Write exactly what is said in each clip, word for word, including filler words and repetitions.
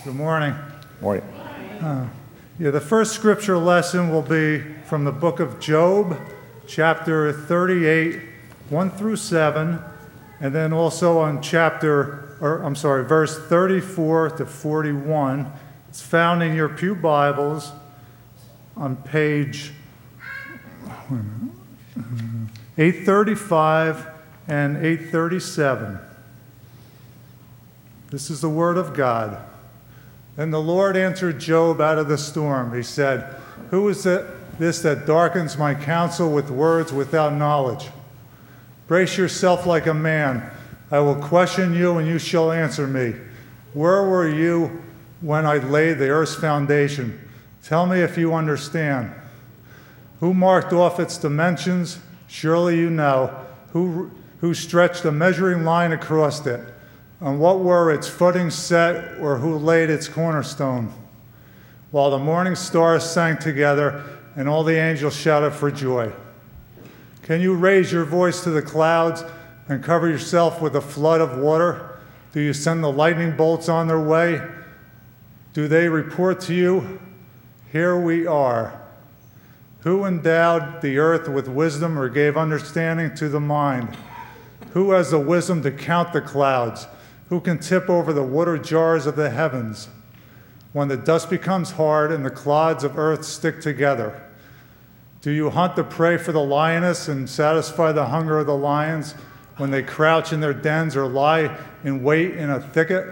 Good morning. Morning. Uh, yeah, the first scripture lesson will be from the book of Job, chapter thirty-eight, one through seven, and then also on chapter, or I'm sorry, verse thirty-four to forty-one. It's found in your pew Bibles on page eight thirty-five and eight thirty-seven. This is the word of God. Then the Lord answered Job out of the storm. He said, "Who is it, this that darkens my counsel with words without knowledge? Brace yourself like a man. I will question you, and you shall answer me. Where were you when I laid the earth's foundation? Tell me if you understand. Who marked off its dimensions? Surely you know. Who, who stretched a measuring line across it? On what were its footings set, or who laid its cornerstone? While the morning stars sang together, and all the angels shouted for joy. Can you raise your voice to the clouds and cover yourself with a flood of water? Do you send the lightning bolts on their way? Do they report to you, 'Here we are'? Who endowed the earth with wisdom, or gave understanding to the mind? Who has the wisdom to count the clouds? Who can tip over the water jars of the heavens? When the dust becomes hard and the clods of earth stick together, do you hunt the prey for the lioness and satisfy the hunger of the lions when they crouch in their dens or lie in wait in a thicket?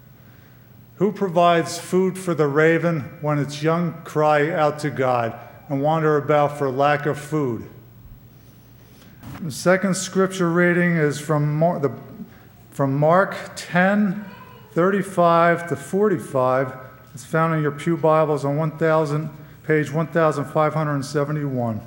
Who provides food for the raven when its young cry out to God and wander about for lack of food?" The second scripture reading is from Mark, the, from Mark ten, thirty-five to forty-five. It's found in your pew Bibles on one thousand, page one thousand five hundred seventy-one.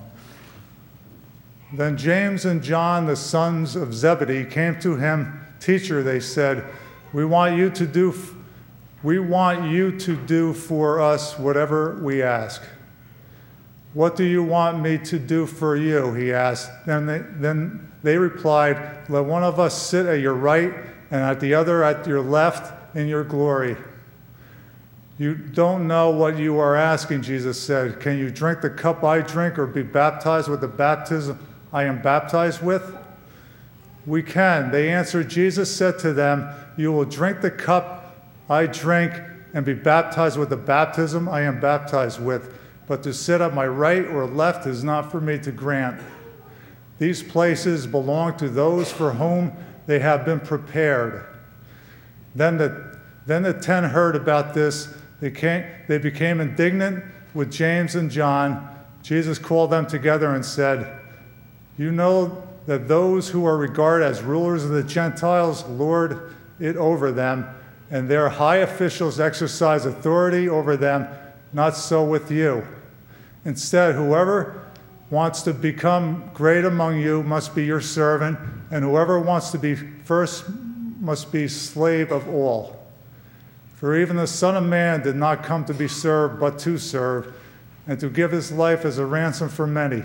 Then James and John, the sons of Zebedee, came to him. "Teacher," they said, we want you to do, we want you to do for us whatever we ask." "What do you want me to do for you?" he asked. Then they, then they replied, "Let one of us sit at your right and at the other at your left in your glory." "You don't know what you are asking," Jesus said. "Can you drink the cup I drink or be baptized with the baptism I am baptized with?" "We can," they answered. Jesus said to them, "You will drink the cup I drink and be baptized with the baptism I am baptized with. But to sit at my right or left is not for me to grant. These places belong to those for whom they have been prepared." Then the, then the ten heard about this. They, came, they became indignant with James and John. Jesus called them together and said, "You know that those who are regarded as rulers of the Gentiles lord it over them, and their high officials exercise authority over them. Not so with you. Instead, whoever wants to become great among you must be your servant, and whoever wants to be first must be slave of all. For even the Son of Man did not come to be served, but to serve, and to give his life as a ransom for many."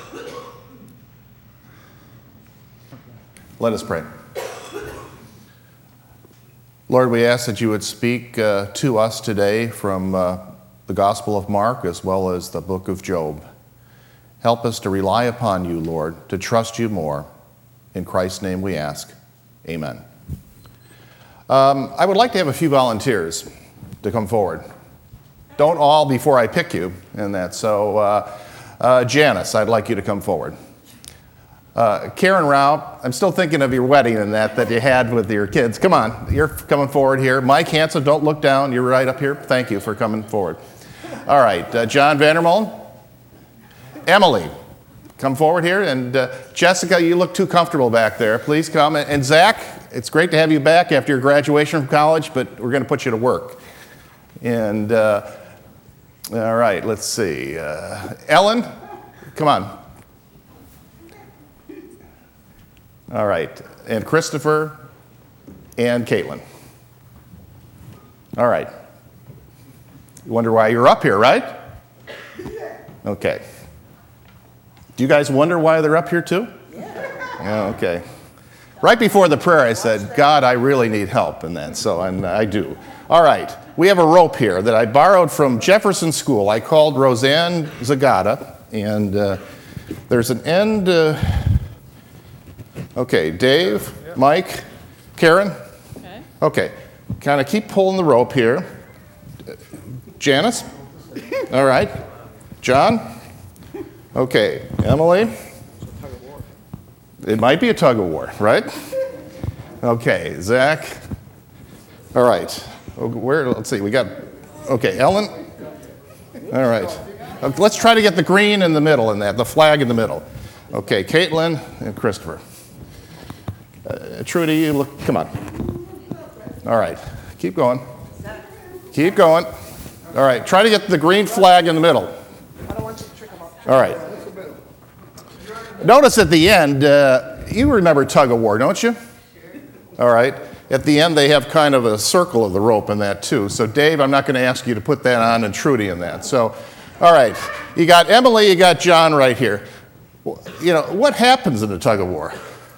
Let us pray. Lord, we ask that you would speak uh, to us today from uh, the Gospel of Mark as well as the book of Job. Help us to rely upon you, Lord, to trust you more. In Christ's name we ask. Amen. Um, I would like to have a few volunteers to come forward. Don't all before I pick you and that. So uh, uh, Janice, I'd like you to come forward. Uh, Karen Rao, I'm still thinking of your wedding and that that you had with your kids. Come on, you're coming forward here. Mike Hansen, don't look down. You're right up here. Thank you for coming forward. All right, uh, John Vandermolen. Emily, come forward here. And uh, Jessica, you look too comfortable back there. Please come. And Zach, it's great to have you back after your graduation from college, but we're going to put you to work. And uh, all right, let's see. Uh, Ellen, come on. All right, and Christopher and Caitlin. All right. You wonder why you're up here, right? Okay. Do you guys wonder why they're up here too? Yeah. Okay. Right before the prayer, I said, "God, I really need help," and then so and I do. All right. we have a rope here that I borrowed from Jefferson School. I called Roseanne Zagata, and uh, there's an end. Uh, okay, Dave, Mike, Karen. Okay. Okay, kind of keep pulling the rope here. Janice? All right. John? Okay, Emily? It might be a tug of war, right? Okay, Zach? All right. Where, let's see, we got, okay, Ellen? All right. Let's try to get the green in the middle in that, the flag in the middle. Okay, Caitlin and Christopher. Uh, Trudy, you look, come on. All right, keep going. Keep going. All right, try to get the green flag in the middle. All right. Notice at the end, uh, you remember tug of war, don't you? All right. At the end, they have kind of a circle of the rope in that, too. So, Dave, I'm not going to ask you to put that on, and Trudy in that. So, all right. You got Emily, you got John right here. You know, what happens in a tug of war?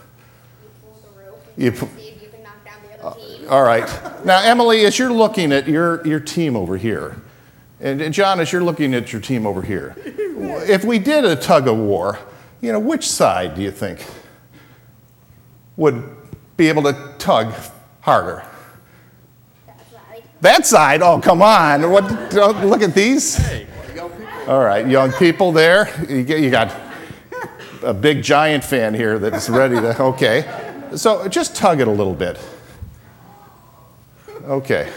You pull the rope and see if you can knock down the other team. All right. Now, Emily, as you're looking at your, your team over here, and, and John, as you're looking at your team over here, if we did a tug of war, you know, which side do you think would be able to tug harder? That side. That side? Oh, come on. What, look at these. Hey, young people. All right, young people there. You get- you got a big giant fan here that's ready to, okay. So just tug it a little bit. Okay.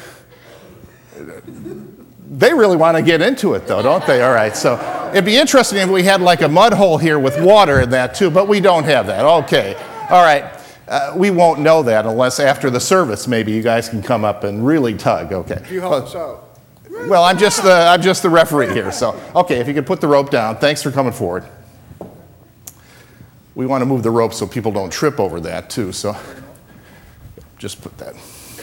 They really want to get into it, though, don't they? All right, so it'd be interesting if we had like a mud hole here with water in that, too, but we don't have that. Okay. All right. Uh, we won't know that unless after the service, maybe you guys can come up and really tug. Okay. You hope so. Well, I'm just the I'm just the referee here. So, okay, if you could put the rope down. Thanks for coming forward. We want to move the rope so people don't trip over that too. So, just put that.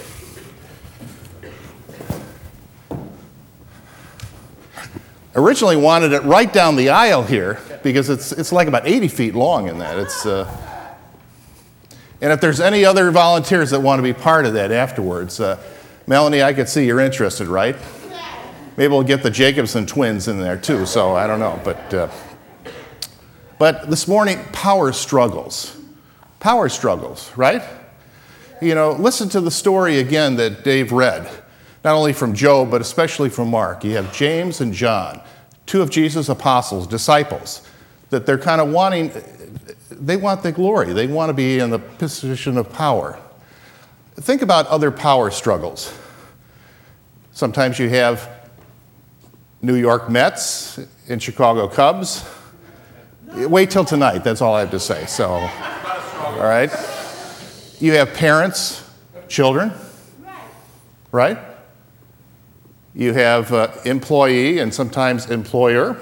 Originally wanted it right down the aisle here because it's it's like about eighty feet long in that. It's. Uh, And if there's any other volunteers that want to be part of that afterwards, uh, Melanie, I could see you're interested, right? Maybe we'll get the Jacobson twins in there too, so I don't know. But, uh, but this morning, power struggles. Power struggles, right? You know, listen to the story again that Dave read, not only from Job, but especially from Mark. You have James and John, two of Jesus' apostles, disciples, that they're kind of wanting... They want the glory. They want to be in the position of power. Think about other power struggles. Sometimes you have New York Mets and Chicago Cubs. Wait till tonight. That's all I have to say. So, all right. You have parents, children, right? You have uh, employee and sometimes employer,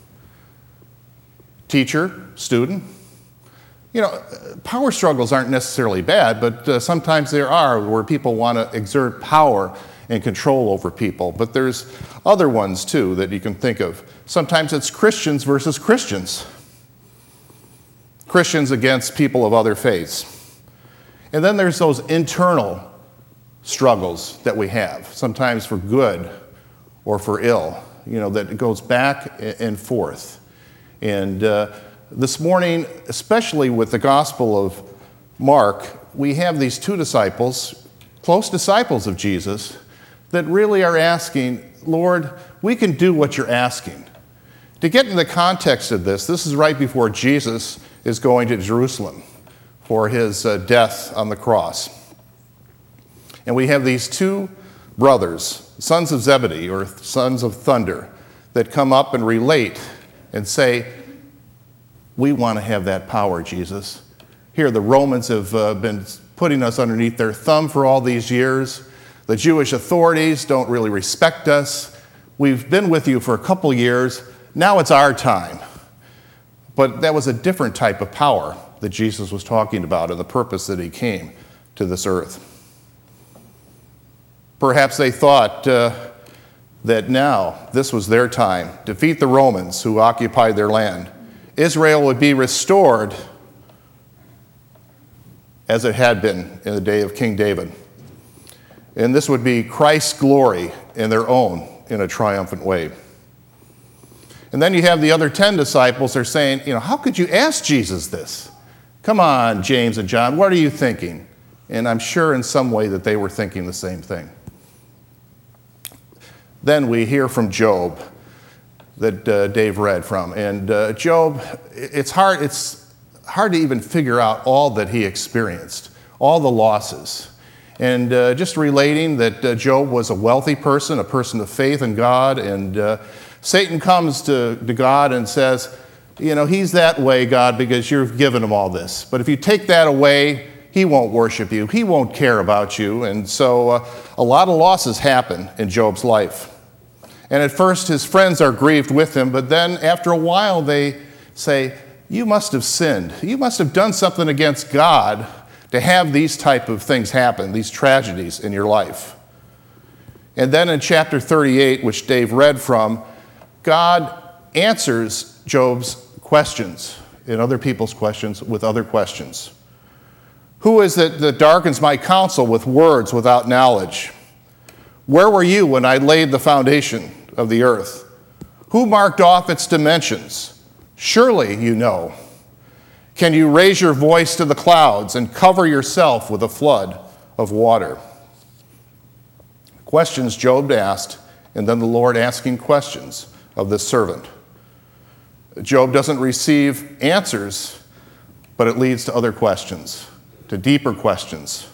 teacher, student. You know, power struggles aren't necessarily bad, but uh, sometimes there are where people want to exert power and control over people. But there's other ones, too, that you can think of. Sometimes it's Christians versus Christians. Christians against people of other faiths. And then there's those internal struggles that we have, sometimes for good or for ill, you know, that it goes back and forth. And uh, this morning, especially with the Gospel of Mark, we have these two disciples, close disciples of Jesus, that really are asking, Lord, we can do what you're asking. To get in the context of this, this is right before Jesus is going to Jerusalem for his uh, death on the cross. And we have these two brothers, sons of Zebedee, or sons of thunder, that come up and relate and say, we want to have that power, Jesus. Here, the Romans have uh, been putting us underneath their thumb for all these years. The Jewish authorities don't really respect us. We've been with you for a couple years. Now it's our time. But that was a different type of power that Jesus was talking about and the purpose that he came to this earth. Perhaps they thought uh, that now this was their time. Defeat the Romans who occupied their land. Israel would be restored as it had been in the day of King David. And this would be Christ's glory in their own in a triumphant way. And then you have the other ten disciples. They're saying, you know, how could you ask Jesus this? Come on, James and John, what are you thinking? And I'm sure in some way that they were thinking the same thing. Then we hear from Job that uh, Dave read from. And uh, Job, it's hard, it's hard to even figure out all that he experienced, all the losses. And uh, just relating that uh, Job was a wealthy person, a person of faith in God, and uh, Satan comes to, to God and says, you know, he's that way, God, because you've given him all this. But if you take that away, he won't worship you. He won't care about you. And so uh, a lot of losses happen in Job's life. And at first his friends are grieved with him, but then after a while they say, you must have sinned. You must have done something against God to have these type of things happen, these tragedies in your life. And then in chapter thirty-eight, which Dave read from, God answers Job's questions and other people's questions with other questions. Who is it that darkens my counsel with words without knowledge? Where were you when I laid the foundation of the earth? Who marked off its dimensions? Surely you know. Can you raise your voice to the clouds and cover yourself with a flood of water? Questions Job asked, and then the Lord asking questions of this servant. Job doesn't receive answers, but it leads to other questions, to deeper questions.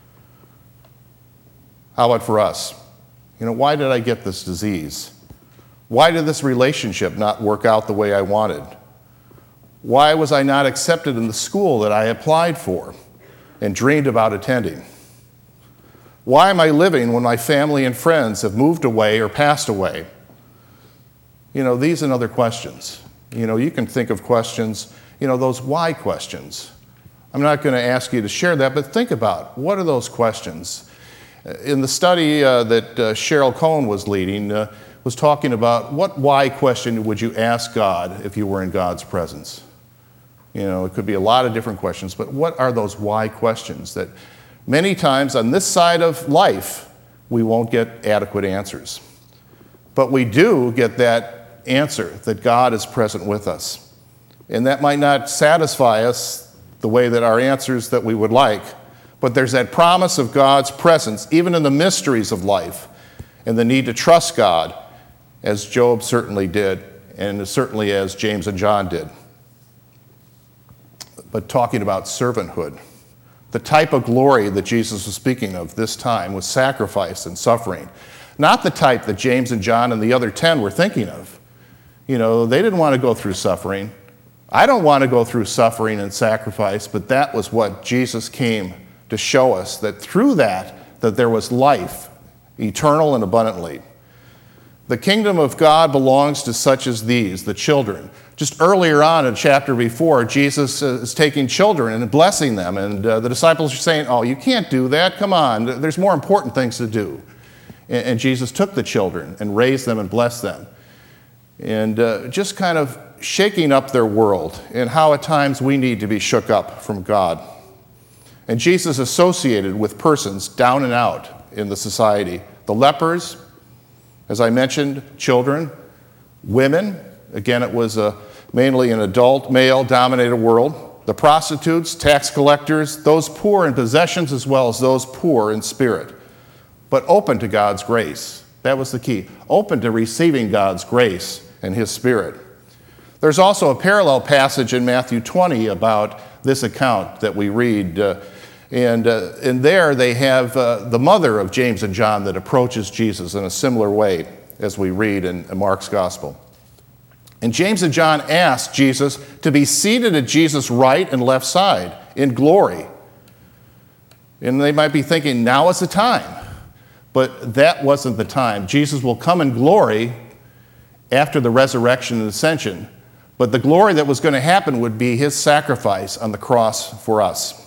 How about for us? You know, why did I get this disease? Why did this relationship not work out the way I wanted? Why was I not accepted in the school that I applied for and dreamed about attending? Why am I living when my family and friends have moved away or passed away? You know, these and other questions. You know, you can think of questions, you know, those why questions. I'm not going to ask you to share that, but think about, what are those questions? In the study uh, that uh, Cheryl Cohn was leading, uh, was talking about what why question would you ask God if you were in God's presence? You know, it could be a lot of different questions, but what are those why questions that many times on this side of life, we won't get adequate answers. But we do get that answer that God is present with us. And that might not satisfy us the way that our answers that we would like, but there's that promise of God's presence, even in the mysteries of life, and the need to trust God, as Job certainly did, and certainly as James and John did. But talking about servanthood, the type of glory that Jesus was speaking of this time was sacrifice and suffering, not the type that James and John and the other ten were thinking of. You know, they didn't want to go through suffering. I don't want to go through suffering and sacrifice, but that was what Jesus came to show us, that through that, that there was life, eternal and abundantly. The kingdom of God belongs to such as these, the children. Just earlier on in a chapter before, Jesus is taking children and blessing them, and uh, the disciples are saying, oh, you can't do that, come on, there's more important things to do. And, and Jesus took the children and raised them and blessed them. And uh, just kind of shaking up their world, and how at times we need to be shook up from God. And Jesus associated with persons down and out in the society. The lepers, as I mentioned, children, women. Again, it was a, mainly an adult, male-dominated world. The prostitutes, tax collectors, those poor in possessions as well as those poor in spirit. But open to God's grace. That was the key. Open to receiving God's grace and His Spirit. There's also a parallel passage in Matthew twenty about this account that we read. Uh, and, uh, and there they have uh, the mother of James and John that approaches Jesus in a similar way as we read in, in Mark's Gospel. And James and John asked Jesus to be seated at Jesus' right and left side in glory. And they might be thinking, now is the time. But that wasn't the time. Jesus will come in glory after the resurrection and ascension. But the glory that was going to happen would be His sacrifice on the cross for us.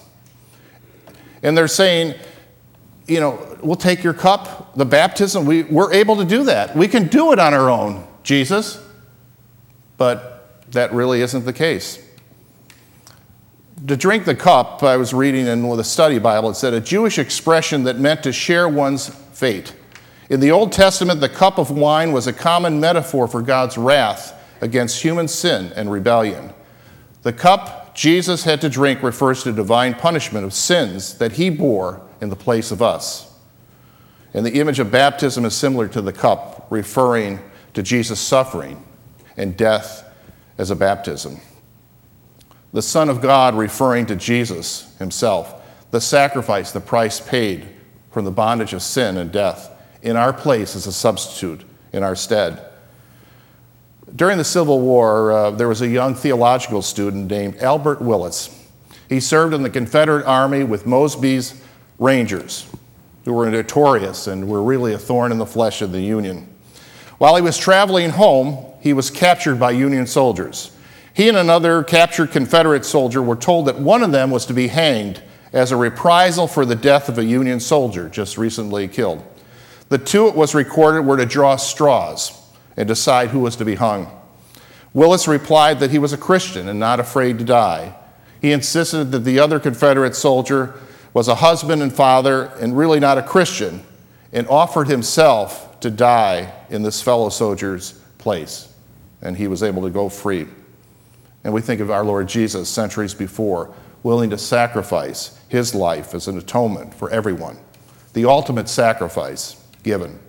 And they're saying, you know, we'll take your cup, the baptism, we, we're able to do that. We can do it on our own, Jesus. But that really isn't the case. To drink the cup, I was reading in with a study Bible, it said a Jewish expression that meant to share one's fate. In the Old Testament, the cup of wine was a common metaphor for God's wrath against human sin and rebellion. The cup Jesus had to drink refers to divine punishment of sins that he bore in the place of us. And the image of baptism is similar to the cup, referring to Jesus' suffering and death as a baptism. The Son of God referring to Jesus himself, the sacrifice, the price paid from the bondage of sin and death in our place as a substitute in our stead. During the Civil War, uh, there was a young theological student named Albert Willis. He served in the Confederate Army with Mosby's Rangers, who were notorious and were really a thorn in the flesh of the Union. While he was traveling home, he was captured by Union soldiers. He and another captured Confederate soldier were told that one of them was to be hanged as a reprisal for the death of a Union soldier just recently killed. The two, it was recorded, were to draw straws and decide who was to be hung. Willis replied that he was a Christian and not afraid to die. He insisted that the other Confederate soldier was a husband and father and really not a Christian, and offered himself to die in this fellow soldier's place. And he was able to go free. And we think of our Lord Jesus centuries before, willing to sacrifice his life as an atonement for everyone. The ultimate sacrifice given.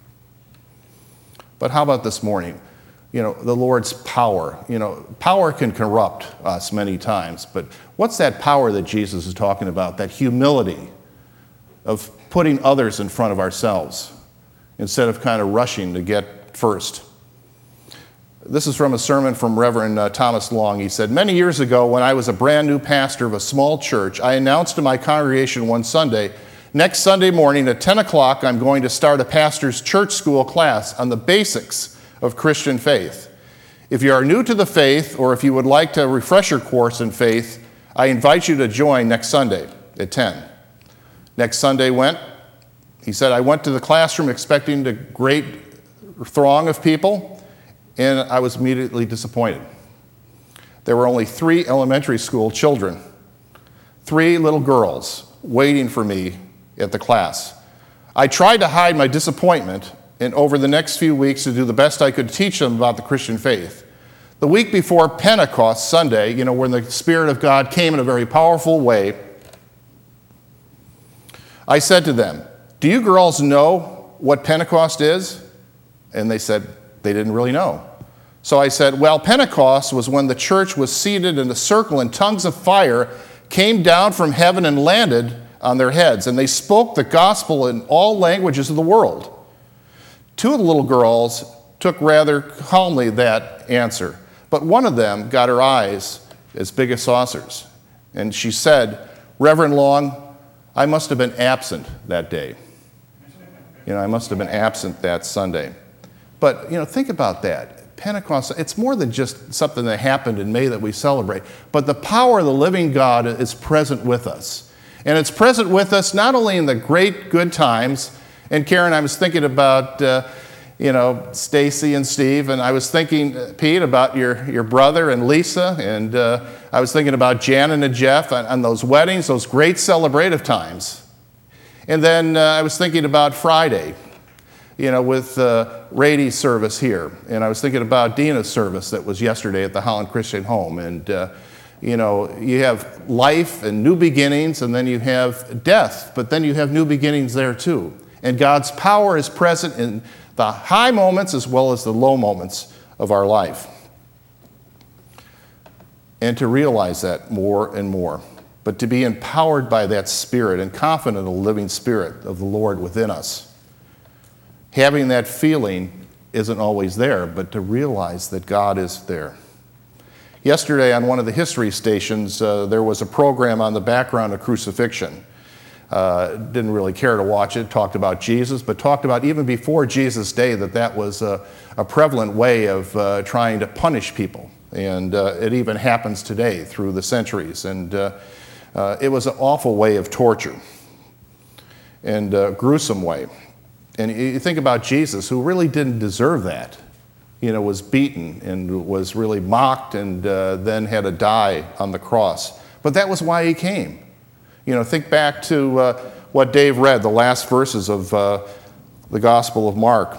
But how about this morning? You know, the Lord's power. You know, power can corrupt us many times, but what's that power that Jesus is talking about? That humility of putting others in front of ourselves instead of kind of rushing to get first. This is from a sermon from Reverend uh, Thomas Long. He said, "Many years ago, when I was a brand new pastor of a small church, I announced to my congregation one Sunday, next Sunday morning at ten o'clock, I'm going to start a pastor's church school class on the basics of Christian faith. If you are new to the faith, or if you would like a refresher course in faith, I invite you to join next Sunday at ten. Next Sunday went. He said, I went to the classroom expecting a great throng of people, and I was immediately disappointed. There were only three elementary school children, three little girls waiting for me at the class. I tried to hide my disappointment, and over the next few weeks to do the best I could to teach them about the Christian faith. The week before Pentecost Sunday, you know, when the Spirit of God came in a very powerful way, I said to them, do you girls know what Pentecost is? And they said they didn't really know. So I said, well, Pentecost was when the church was seated in a circle and tongues of fire came down from heaven and landed on their heads, and they spoke the gospel in all languages of the world. Two of the little girls took rather calmly that answer, but one of them got her eyes as big as saucers, and she said, Reverend Long, I must have been absent that day. You know, I must have been absent that Sunday. But, you know, think about that. Pentecost, it's more than just something that happened in May that we celebrate, but the power of the living God is present with us. And it's present with us not only in the great good times, and Karen, I was thinking about, uh, you know, Stacy and Steve, and I was thinking, uh, Pete, about your, your brother and Lisa, and uh, I was thinking about Janet and Jeff on, on those weddings, those great celebrative times. And then uh, I was thinking about Friday, you know, with uh, Rady's service here. And I was thinking about Dina's service that was yesterday at the Holland Christian Home. And, uh, you know, you have life and new beginnings, and then you have death, but then you have new beginnings there too. And God's power is present in the high moments as well as the low moments of our life. And to realize that more and more, but to be empowered by that Spirit and confident in the living Spirit of the Lord within us. Having that feeling isn't always there, but to realize that God is there. Yesterday on one of the history stations, uh, there was a program on the background of crucifixion. Uh, didn't really care to watch it, talked about Jesus, but talked about even before Jesus' day that that was a, a prevalent way of uh, trying to punish people. And uh, it even happens today through the centuries. And uh, uh, it was an awful way of torture and a gruesome way. And you think about Jesus, who really didn't deserve that, you know, was beaten and was really mocked and uh, then had to die on the cross. But that was why he came. You know, think back to uh, what Dave read, the last verses of uh, the Gospel of Mark,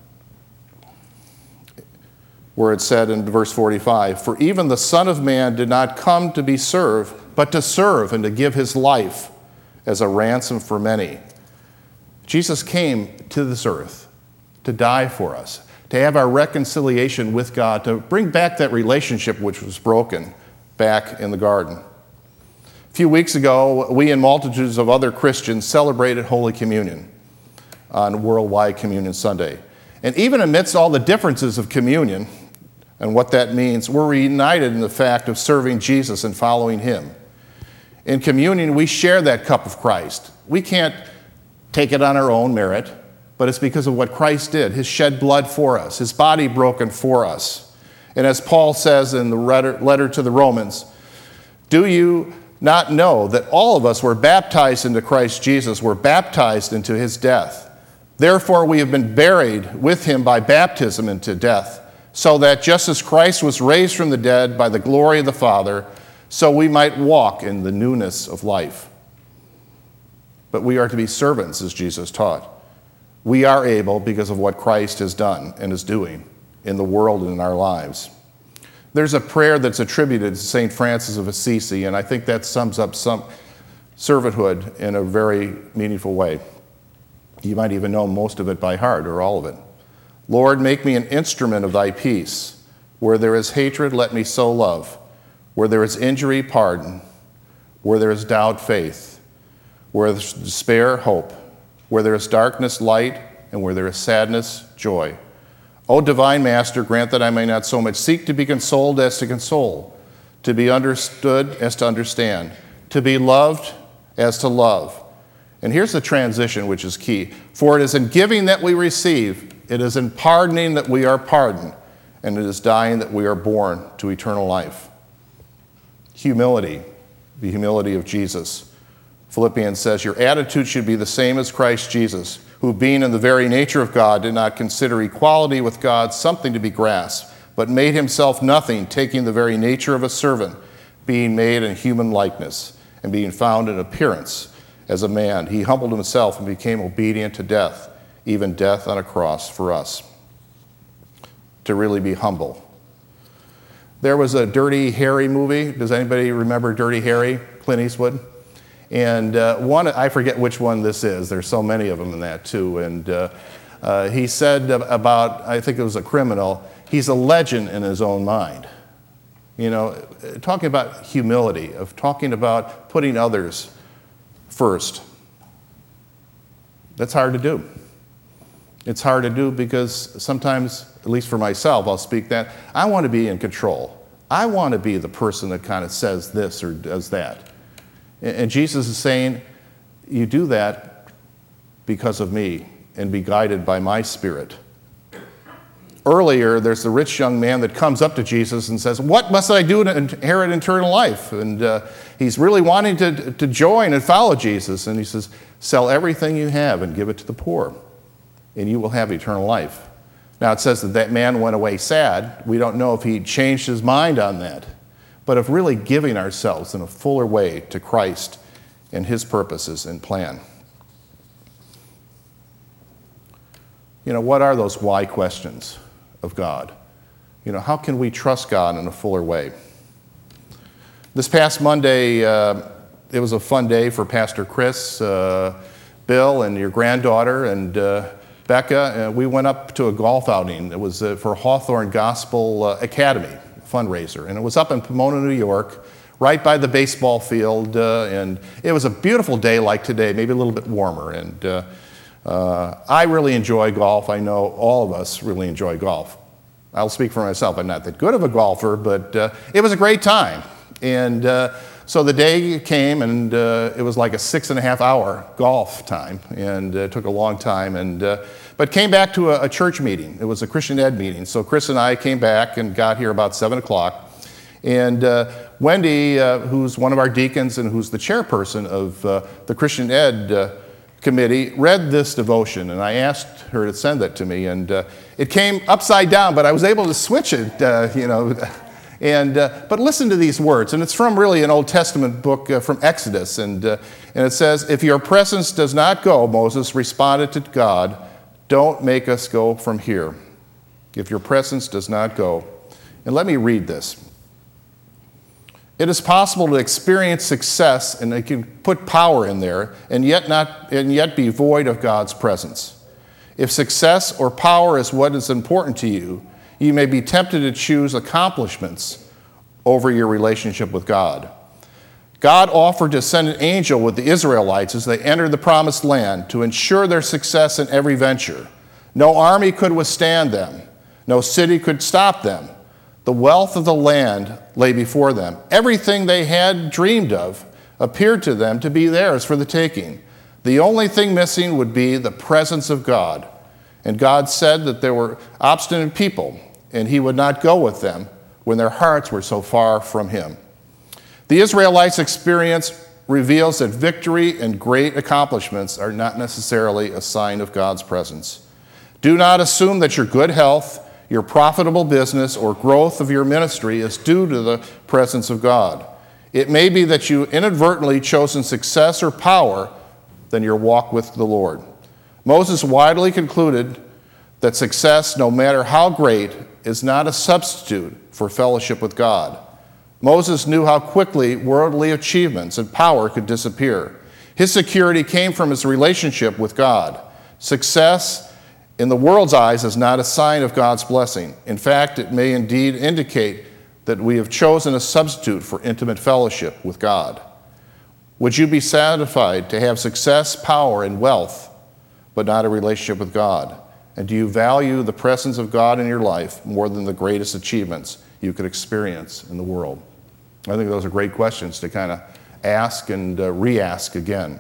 where it said in verse forty-five, "For even the Son of Man did not come to be served, but to serve and to give his life as a ransom for many." Jesus came to this earth to die for us, to have our reconciliation with God, to bring back that relationship which was broken back in the garden. A few weeks ago, we and multitudes of other Christians celebrated Holy Communion on Worldwide Communion Sunday. And even amidst all the differences of communion and what that means, we're united in the fact of serving Jesus and following him. In communion, we share that cup of Christ. We can't take it on our own merit, but it's because of what Christ did, his shed blood for us, his body broken for us. And as Paul says in the letter to the Romans, "Do you not know that all of us were baptized into Christ Jesus, were baptized into his death? Therefore we have been buried with him by baptism into death, so that just as Christ was raised from the dead by the glory of the Father, so we might walk in the newness of life." But we are to be servants, as Jesus taught. We are able because of what Christ has done and is doing in the world and in our lives. There's a prayer that's attributed to Saint Francis of Assisi, and I think that sums up some servanthood in a very meaningful way. You might even know most of it by heart, or all of it. "Lord, make me an instrument of thy peace. Where there is hatred, let me sow love. Where there is injury, pardon. Where there is doubt, faith. Where there is despair, hope. Where there is darkness, light. And where there is sadness, joy. O divine Master, grant that I may not so much seek to be consoled as to console, to be understood as to understand, to be loved as to love." And here's the transition, which is key. "For it is in giving that we receive, it is in pardoning that we are pardoned, and it is dying that we are born to eternal life." Humility, the humility of Jesus. Philippians says, "Your attitude should be the same as Christ Jesus, who being in the very nature of God did not consider equality with God something to be grasped, but made himself nothing, taking the very nature of a servant, being made in human likeness, and being found in appearance as a man. He humbled himself and became obedient to death, even death on a cross for us." To really be humble. There was a Dirty Harry movie. Does anybody remember Dirty Harry? Clint Eastwood? And uh, one, I forget which one this is. There's so many of them in that too. And uh, uh, he said about, I think it was a criminal, he's a legend in his own mind. You know, talking about humility, of talking about putting others first. That's hard to do. It's hard to do because sometimes, at least for myself, I'll speak that, I want to be in control. I want to be the person that kind of says this or does that. And Jesus is saying, you do that because of me and be guided by my Spirit. Earlier, there's the rich young man that comes up to Jesus and says, "What must I do to inherit eternal life?" And uh, he's really wanting to, to join and follow Jesus. And he says, "Sell everything you have and give it to the poor, and you will have eternal life." Now, it says that that man went away sad. We don't know if he changed his mind on that, but of really giving ourselves in a fuller way to Christ and his purposes and plan. You know, what are those why questions of God? You know, how can we trust God in a fuller way? This past Monday, uh, it was a fun day for Pastor Chris, uh, Bill, and your granddaughter, and uh, Becca. Uh, we went up to a golf outing. It was uh, for Hawthorne Gospel uh, Academy fundraiser, and it was up in Pomona, New York, right by the baseball field, uh, and it was a beautiful day like today, maybe a little bit warmer, and uh, uh, I really enjoy golf. I know all of us really enjoy golf. I'll speak for myself. I'm not that good of a golfer, but uh, it was a great time, and uh, so the day came, and uh, it was like a six and a half hour golf time, and uh, it took a long time, and uh, but came back to a, a church meeting. It was a Christian Ed meeting. So Chris and I came back and got here about seven o'clock. And uh, Wendy, uh, who's one of our deacons and who's the chairperson of uh, the Christian Ed uh, committee, read this devotion. And I asked her to send that to me. And uh, it came upside down, but I was able to switch it, uh, you know. And, uh, but listen to these words, and it's from really an Old Testament book uh, from Exodus, and, uh, and it says, if your presence does not go, Moses responded to God, don't make us go from here. If your presence does not go. And let me read this. It is possible to experience success, and they can put power in there, and yet, not, and yet be void of God's presence. If success or power is what is important to you, you may be tempted to choose accomplishments over your relationship with God. God offered to send an angel with the Israelites as they entered the promised land to ensure their success in every venture. No army could withstand them. No city could stop them. The wealth of the land lay before them. Everything they had dreamed of appeared to them to be theirs for the taking. The only thing missing would be the presence of God. And God said that there were obstinate people, and he would not go with them when their hearts were so far from him. The Israelites' experience reveals that victory and great accomplishments are not necessarily a sign of God's presence. Do not assume that your good health, your profitable business, or growth of your ministry is due to the presence of God. It may be that you inadvertently chosen success or power than your walk with the Lord. Moses widely concluded that success, no matter how great, is not a substitute for fellowship with God. Moses knew how quickly worldly achievements and power could disappear. His security came from his relationship with God. Success, in the world's eyes, is not a sign of God's blessing. In fact, it may indeed indicate that we have chosen a substitute for intimate fellowship with God. Would you be satisfied to have success, power, and wealth, but not a relationship with God? And do you value the presence of God in your life more than the greatest achievements you could experience in the world? I think those are great questions to kind of ask and uh, re-ask again.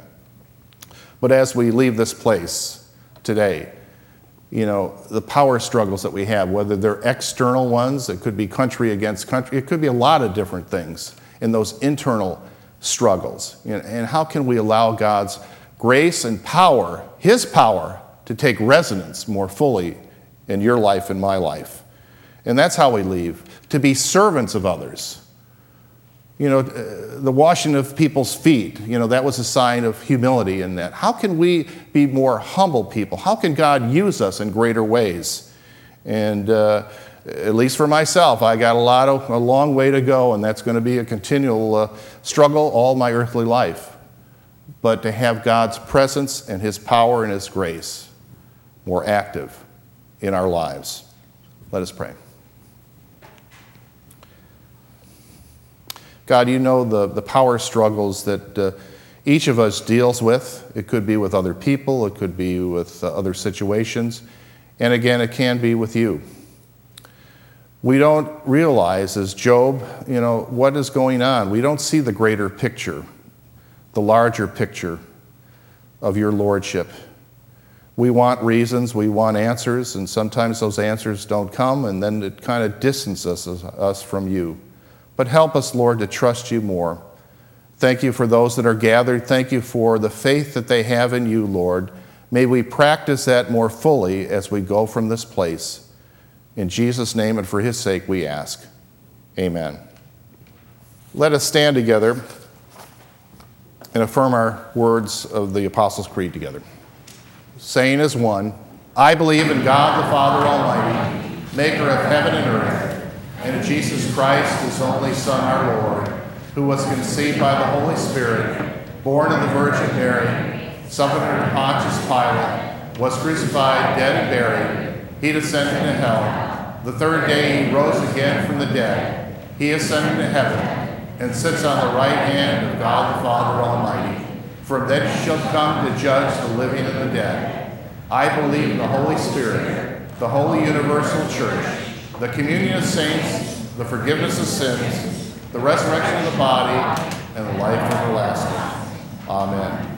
But as we leave this place today, you know, the power struggles that we have, whether they're external ones, it could be country against country, it could be a lot of different things in those internal struggles. You know, and how can we allow God's grace and power, his power, to take resonance more fully in your life and my life? And that's how we leave, to be servants of others. You know, the washing of people's feet, you know, that was a sign of humility in that. How can we be more humble people? How can God use us in greater ways? And uh, at least for myself, I got a lot of, a long way to go, and that's going to be a continual uh, struggle all my earthly life. But to have God's presence and his power and his grace more active in our lives. Let us pray. God, you know the, the power struggles that uh, each of us deals with. It could be with other people, it could be with uh, other situations, and again, it can be with you. We don't realize, as Job, you know, what is going on. We don't see the greater picture, the larger picture of your lordship. We want reasons, we want answers, and sometimes those answers don't come, and then it kind of distances us, us from you. But help us, Lord, to trust you more. Thank you for those that are gathered. Thank you for the faith that they have in you, Lord. May we practice that more fully as we go from this place. In Jesus' name and for his sake we ask. Amen. Let us stand together and affirm our words of the Apostles' Creed together. Saying as one, I believe in God the Father Almighty, maker of heaven and earth, and in Jesus Christ, his only Son, our Lord, who was conceived by the Holy Spirit, born of the Virgin Mary, suffered under Pontius Pilate, was crucified, dead, and buried. He descended into hell. The third day he rose again from the dead. He ascended to heaven and sits on the right hand of God the Father Almighty. From thence he shall come to judge the living and the dead. I believe in the Holy Spirit, the holy universal church, the communion of saints, the forgiveness of sins, the resurrection of the body, and the life everlasting. Amen.